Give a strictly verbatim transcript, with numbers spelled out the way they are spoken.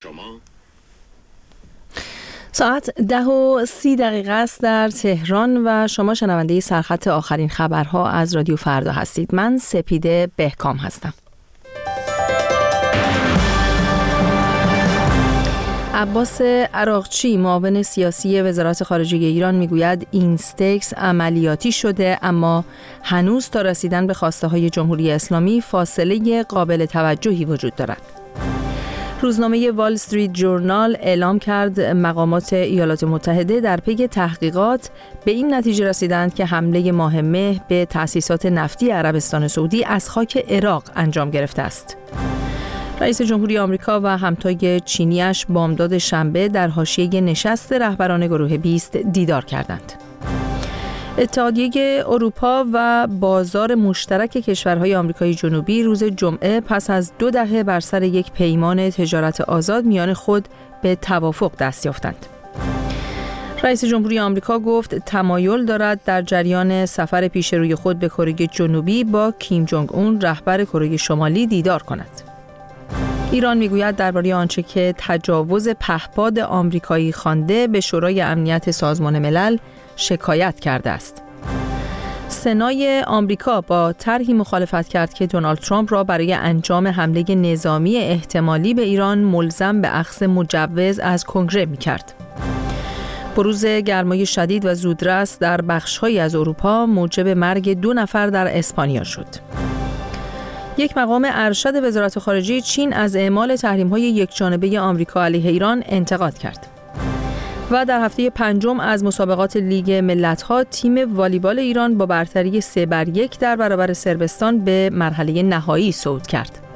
شما ساعت ده و سی دقیقه است در تهران و شما شنونده سرخط آخرین خبرها از رادیو فردا هستید. من سپیده بهکام هستم. عباس عراقچی معاون سیاسی وزارت خارجه ایران میگوید اینستکس عملیاتی شده، اما هنوز تا رسیدن به خواسته های جمهوری اسلامی فاصله قابل توجهی وجود دارد. روزنامه وال استریت جورنال اعلام کرد مقامات ایالات متحده در پی تحقیقات به این نتیجه رسیدند که حمله ماه مه به تأسیسات نفتی عربستان سعودی از خاک عراق انجام گرفته است. رئیس جمهوری آمریکا و همتای چینیش بامداد شنبه در حاشیه نشست رهبران گروه بیست دیدار کردند. اتحادیه اروپا و بازار مشترک کشورهای آمریکای جنوبی روز جمعه پس از دو دهه بر سر یک پیمان تجارت آزاد میان خود به توافق دست یافتند. رئیس جمهوری آمریکا گفت تمایل دارد در جریان سفر پیش روی خود به کره جنوبی با کیم جونگ اون رهبر کره شمالی دیدار کند. ایران میگوید درباره آنچه که تجاوز پهپاد آمریکایی خوانده به شورای امنیت سازمان ملل شکایت کرده است. سنای آمریکا با طرحی مخالفت کرد که دونالد ترامپ را برای انجام حمله نظامی احتمالی به ایران ملزم به اخذ مجوز از کنگره می‌کرد. بروز گرمای شدید و زودرس در بخش‌هایی از اروپا موجب مرگ دو نفر در اسپانیا شد. یک مقام ارشد وزارت خارجه چین از اعمال تحریم‌های یکجانبه آمریکا علیه ایران انتقاد کرد. و در هفته پنجم از مسابقات لیگ ملت‌ها تیم والیبال ایران با برتری سه بر یک در برابر صربستان به مرحله نهایی صعود کرد.